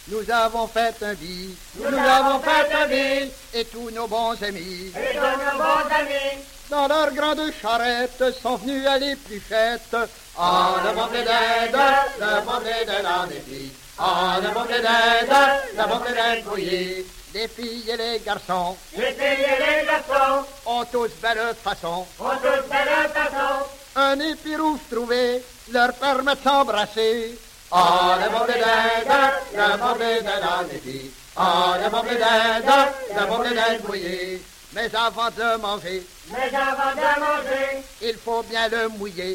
nous avons fait un bis. Nous avons fait un bis. Et tous nos bons amis. Et tous nos bons amis. Dans leur grande charrette sont venus à l'épluchette. Ah, le bon blé d'Inde, le bon blé de la défi. Ah, le bon blé d'Inde, le bon blé d'Inde brouillé. Les filles et les garçons, ont tous belle façon. Un épi rouge trouvé leur permet de s'embrasser. Ah, le bon blé d'Inde, le bon blé de la défi. Ah, le bon blé d'Inde, le bon blé d'Inde brouillé. Mais avant de manger, il faut bien le mouiller.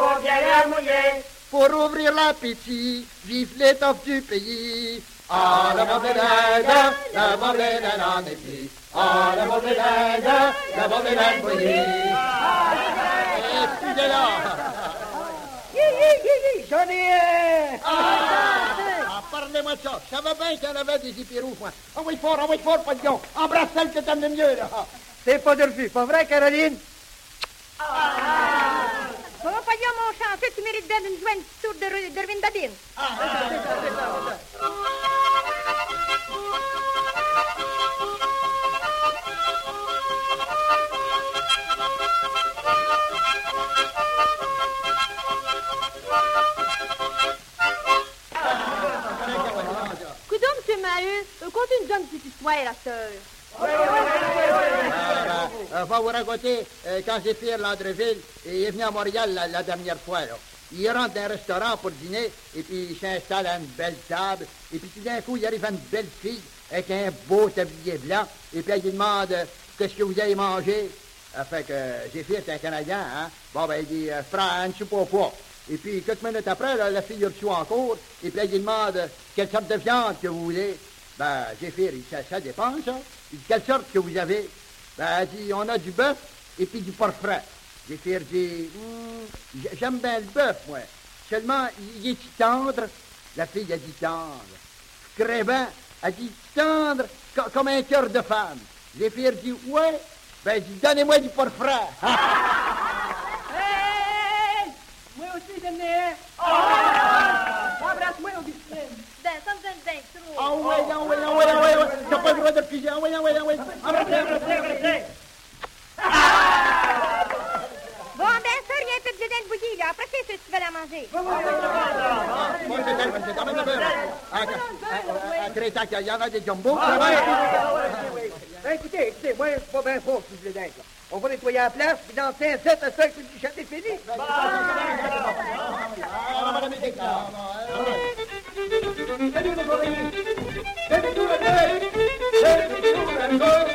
Pour ouvrir l'appétit, vive l'étoffe du pays. Ah, le bon blé d'Inde, le bon blé de la défi. Ah, le bon blé d'Inde, le bon blé d'Inde brouillé. Et puis là. J'en ai Parlez-moi de ça. Je savais bien qu'il y en avait des épis rouges, moi. Envoie fort, pas de lion. Embrasse celle que t'aimes le mieux, là. C'est pas de refus, pas vrai, Caroline? Oh, pas dire mon chantier, tu mérites bien une jointe tour de revindadine. Coudon, monsieur Maheu, compte une bonne petite histoire, la sœur. Va vous raconter, quand j'ai fait Landreville, il est venu à Montréal la dernière fois, là. Il rentre dans un restaurant pour dîner, et puis il s'installe à une belle table, et puis tout d'un coup, il arrive à une belle fille, avec un beau tablier blanc, et puis elle lui demande, qu'est-ce que vous avez mangé? Fait que j'ai fait, c'est un Canadien, hein. Bon, ben, il dit, prends une soupe au pois. Et puis, quelques minutes après, là, la fille reçoit encore, et puis elle lui demande, quelle sorte de viande que vous voulez? Ben, j'ai fait, ça dépend, ça. Il dit, quelle sorte que vous avez? Ben, elle dit, on a du bœuf et puis du porc frais. J'ai fait, j'aime bien le bœuf, moi. Seulement, il est tendre. La fille a dit tendre. Crébin a dit tendre comme un cœur de femme. J'ai fait, ouais. Ben, elle dit, donnez-moi du porc frais. Hey! Moi aussi, j'en ai un. Embrasse-moi, Augustine. Ah ouais. T'as pas le droit de refuser. Ah ouais. Embrassez. Bon, ben, ça, rien que de dinde bouillie, là. Après, c'est ce que tu vas la manger. Bon, c'est quand même un peu. À Crétac, il y en a des jumbo. Ben, écoutez, moi, je suis pas bien fort, ce blé d'Inde, là. On va nettoyer la place, puis dans 5-7 à 5, le chat est fini. Salut,